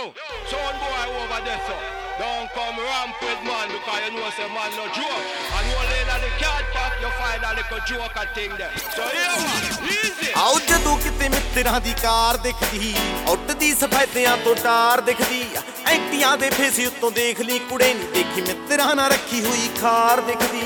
sound boy over there, so don't come ramp with man because you know say man no joke. And only in the cat pack you find a little joker thing there. So here man, easy. ਆਓ ਜਦੋਂ ਕਿਤੇ ਮਿੱਤਰਾਂ ਦੀ ਕਾਰ ਦਿਖਦੀ, ਉੱਡਦੀ ਸਫੈਦਿਆਂ ਤੋਂ ਟਾਰ ਦਿਖਦੀ, ਐਂਟੀਆਂ ਦੇ face ਉੱਤੋਂ ਦੇਖ ਲਈ ਕੁੜੇ ਨੀ ਦੇਖੀ ਮਿੱਤਰਾਂ ਨਾਲ ਰੱਖੀ ਹੋਈ ਖਾਰ ਦਿਖਦੀ।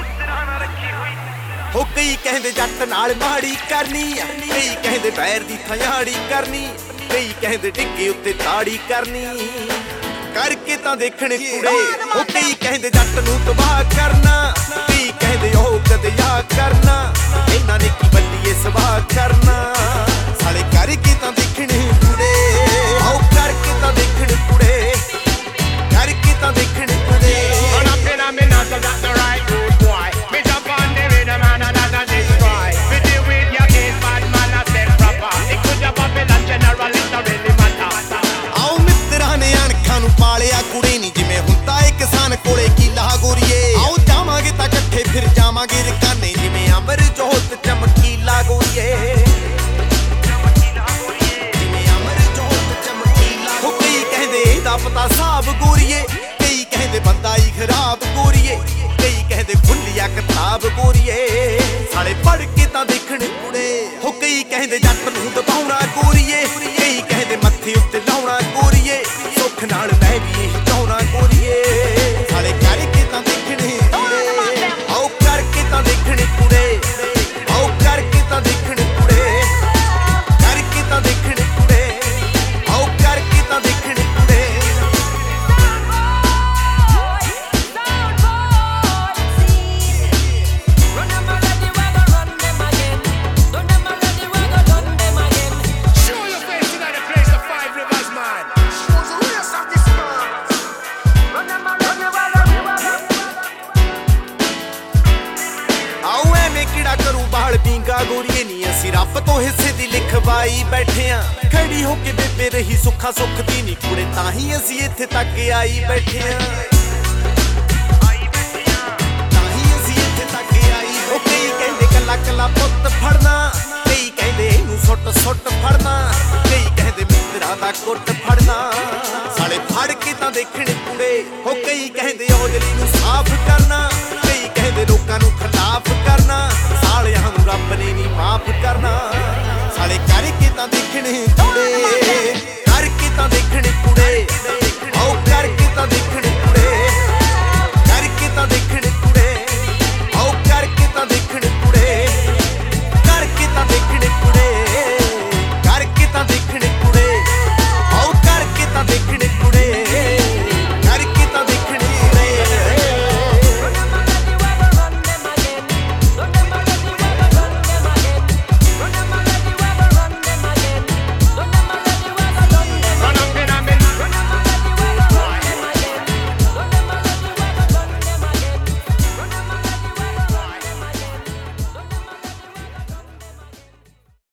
ਹੋ ਕਈ ਕਹਿੰਦੇ ਜੱਟ ਨਾਲ ਮਾੜੀ ਕਰਨੀ, ਕਈ ਕਹਿੰਦੇ ਪੈਰ ਦੀ ਥਿਆੜੀ ਕਰਨੀ, ਕਈ ਕਹਿੰਦੇ ਡਿੱਗੇ ਉੱਤੇ ਤਾੜੀ ਕਰਨੀ, ਕਰਕੇ ਤਾਂ ਦੇਖਣੇ ਕੁੜੇ। ਹੋ ਕਈ ਕਹਿੰਦੇ ਜੱਟ ਨੂੰ ਤਬਾਹ ਕਰਨਾ, ਕਈ ਕਹਿੰਦੇ ਉਹ ਕਦੇ ਯਾ ਕਰਨਾ, ਇਹਨਾਂ ਨੇ ਕੀ ਬੱਲੀਏ ਸਵਾਹ ਕਰਨਾ, ਸਾਲੇ ਕਰਕੇ ਤਾਂ ਦੇਖਣੇ ਕੁੜੇ। ਆਓ ਕਰਕੇ ਤਾਂ ਦੇਖਣੇ ਕੁੜੇ, ਕਰਕੇ ਤਾਂ ਦੇਖਣੇ ਕੁੜੇ। ਆਓ ਮਿੱਤਰਾਂ ਨੇ ਅਣਖਾਂ ਨੂੰ ਪਾਲਿਆ ਕੁੜੇ ਨੀ ਜਿਵੇਂ ਹੁੰਦਾ ਏ ਕਿਸਾਨ ਕੋਲੇ ਕੀਲਾ ਗੋਰੀਏ। ਆਓ ਜਾਵਾਂਗੇ ਤਾਂ ਇਕੱਠੇ ਫਿਰ ਜਾਵਾਂਗੇ ਰਕਾਨੇ ਜਿਵੇਂ ਅਮਰ ਜੋਤ ਚਮਕੀਲਾ ਗੋਰੀਏ, ਜਿਵੇਂ ਅਮਰ ਜੋਤ ਚਮਕੀਲਾ। ਹੋ ਕਈ ਕਹਿੰਦੇ ਇਹਦਾ ਪਤਾ ਸਾਬ ਗੋਰੀਏ, ਕਈ ਕਹਿੰਦੇ ਬੰਦਾ ਹੀ ਖਰਾਬ ਗੋਰੀਏ, ਕਈ ਕਹਿੰਦੇ ਖੁੱਲਿਆ ਕਿਤਾਬ ਗੋਰੀਏ, ਸਾਲੇ ਪੜ੍ਹ ਕੇ ਤਾਂ ਦੇਖਣ ਕੁੜੇ। ਹੋ ਕਈ ਕਹਿੰਦੇ ਜੱਟ ਨੂੰ ਦਬਾਉਣਾ ਗੋਰੀਏ, ਕਈ ਕਹਿੰਦੇ ਮੱਥੇ ਉੱਤੇ ਲਾਉਣਾ ਗੋਰੀਏ, ਸੁੱਖ ਨਾਲ ਮੈਂ ਵੀ ਇਹ ਚਾਹੁੰਦਾ ਗੋਰੀਏ, ਸਾਲੇ ਕਰਕੇ ਤਾਂ ਦੇਖਣੇ ਕੁੜੇ। ਆਓ ਕਰਕੇ ਤਾਂ ਦੇਖਣੇ ਕੁੜੇ, ਆਓ ਕਰਕੇ ਤਾਂ ਦੇਖਣੇ ਕੁੜੇ, ਕਰਕੇ ਤਾਂ ਦੇਖਣੇ ਕੁੜੇ, ਆਓ ਕਰਕੇ ਤਾਂ ਦੇਖਣੇ ਕੁੜੇ। ਕਿਹੜਾ ਕਰੂ ਬਾਲ ਪੀਂਗਾ ਗੋਰੀਏ ਨੀ ਅਸੀਂ ਰੱਬ ਤੋਂ ਹਿੱਸੇ ਦੀ ਲਿਖਵਾਈ ਬੈਠੇ ਆਂ, ਖੜੀ ਹੋ ਕੇ ਬੇਬੇ ਰਹੀ ਸੁੱਖਾ ਸੁੱਖ ਦੀ ਨੀ ਕੁੜੇ, ਤਾਂ ਹੀ ਅਸੀਂ ਇੱਥੇ ਤੱਕ ਆਈ ਬੈਠੇ ਆਂ, ਤਾਂ ਹੀ ਅਸੀਂ ਇੱਥੇ ਤੱਕ ਆਈ। ਉਹ ਕਈ ਕਹਿੰਦੇ ਕੱਲਾ ਕੱਲਾ ਪੁੱਤ ਫੜਨਾ, ਕਈ ਕਹਿੰਦੇ ਇਹਨੂੰ ਸੁੱਟ ਸੁੱਟ ਫੜਨਾ, ਕਈ ਕਹਿੰਦੇ ਮਿੱਤਰਾਂ ਦਾ ਕੁੱਟ ਫੜਨਾ, ਸਾਲੇ ਫੜ ਕੇ ਤਾਂ ਦੇਖਣੇ ਕੁੜੇ। ਉਹ ਕਈ ਕਹਿੰਦੇ ਔਜਲੀ ਨੂੰ ਸਾਫ਼ ਕਰਨਾ, ਕਈ ਕਹਿੰਦੇ ਲੋਕਾਂ ਨੂੰ ਖਿਲਾਫ ਕਰਨਾ, ਸਾਲਿਆਂ ਨੂੰ ਰੱਬ ਨੇ ਨੀ ਮਾਫ ਕਰਨਾ, ਸਾਲੇ ਕਰਕੇ ਤਾਂ ਦੇਖਣੇ ਕੁੜੇ।